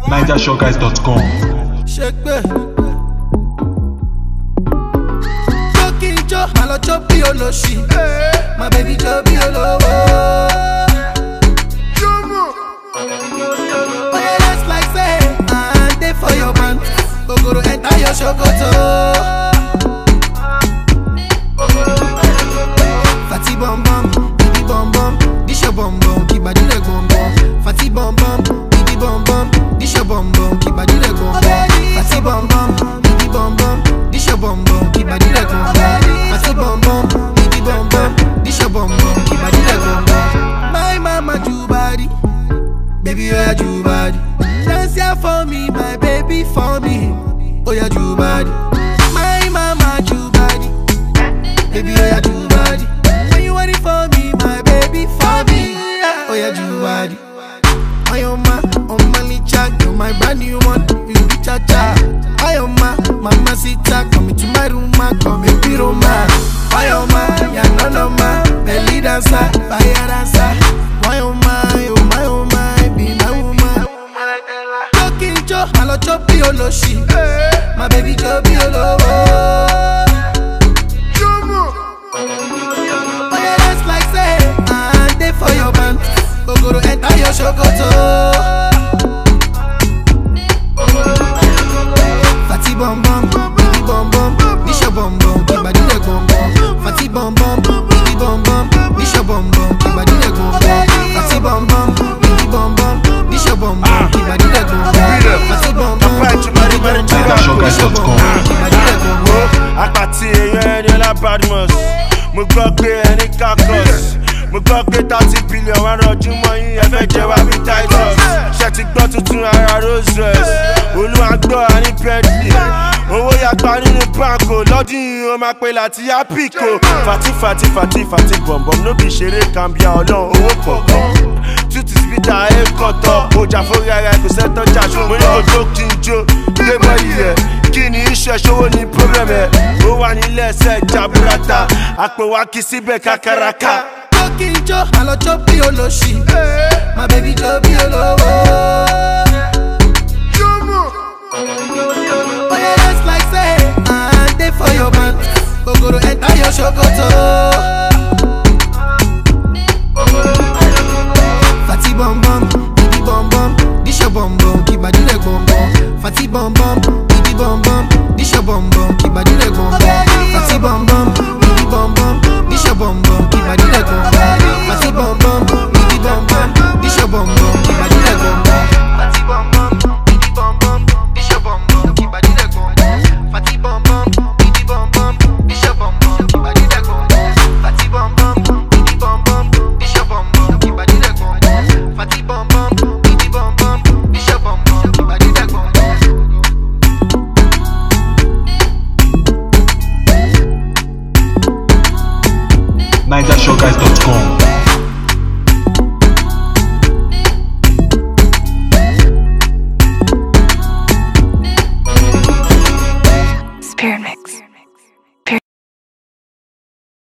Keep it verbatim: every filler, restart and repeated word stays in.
niger show guys dot com. Shekpe Joking Jo, malo chopi oloshi. My baby chopi olowo. Oh yeah, that's like say I'm there for your man. Ogoro enter your shokoto. Fati bom bom, bibi bom bom, dish your bom bom, keep body leg bom bom. Fati bom bom, bibi bom bom, dish your bom bom, keep body leg bom bom. Fati bom bom, bibi bom bom, dish your bom bom, keep body leg bom bom. Fati bom bom, bibi bom bom, dish your bom bom, keep body leg bom bom. My mama do body, baby oh yeah do body. Dance here for me, my baby for me. Oh yeah do body. My mama do body, baby oh yeah do body. When you want it for me, my baby for me. Oh yeah do body. My oma, on my licha, you're my brand new one. You be cha cha. My oma, mama sita, come into my room, come in the room. My oma, ya no no ma, belly dancer, fire dancer. My oma, oh my oma, be my woman. Joking Jo, malo chopi oloshi. My baby chopi olowo. Oh yeah, that's like say I'm there for your man. Ogoro enter your shokoto. Fati bom bom, bibi bom bom, dish your bom bom, keep body leg bom bom. Fati bom bom, bibi bom bom, dish your bom bom, keep body leg bom bom. Fati bom bom, bibi bom bom, dish your bom bom, keep body leg bom bom. Fati bom bom, bibi bom bom, niger show guys dot com. keep body leg bom bom. Àpàtì èèyàn ẹni ọlá Badmus. Mo gbọ́ pé ẹni kakọ́s. Mo gbọ́ pé thirty billion wà rọ̀jú mọ́ yín ẹ fẹ́ jẹ wá bí Titus. Ṣé ti gbọ́ tuntun ara Rolls Royce? Olúwa gbọ́ àní Bentley. Owó yàgbá nínú báńkò lọ́dún yìí ó máa pe láti Apico. Fati fati fati fati bọ̀m̀bọ̀m ló bí ṣeré kàmbíà ọlọ́run owó pọ̀pọ̀. Tuti spita ẹ̀ kọ̀tọ̀. Ọjà fórí ara ẹ̀ kò sẹ́tọ̀ jà ṣùgbọ́n mo ní kò jó kí n jó. Gbé bọ́ọ̀lì rẹ̀. Kí ni iṣẹ́ ṣòwò ní problem ẹ̀? Ó wà nílẹ̀ ẹsẹ̀ jaburata. Àpò wa kì í síbẹ̀ kákàràkà. Joking Jo, malo chopi oloshi. My baby chopi olowo. Oh yeah, that's like say I'm there for your man. Ogoro enter your shokoto. Fati bom bom, bibi bom bom, dish your bom bom, keep body leg bom bom. Fati bom bom, bibi bom bom, dish your bom bom, keep body leg bom bom. Fati bom bom, bibi bom bom, dish your bom bom, keep body leg bom bom. Fati bom bom, bibi bom bom, dish your bom bom, keep body leg bom bom. Fati bom bom, bibi bom bom, dish your bom bom, keep body leg bom bom. Fati bom bom, bibi bom bom, dish your bom bom, keep body leg bom bom. Fati bom bom, bibi bom bom, dish your bom bom, keep body leg bom bom. Fati bom bom, bibi bom bom, dish your bom bom, keep body leg bom bom. niger show guys dot com.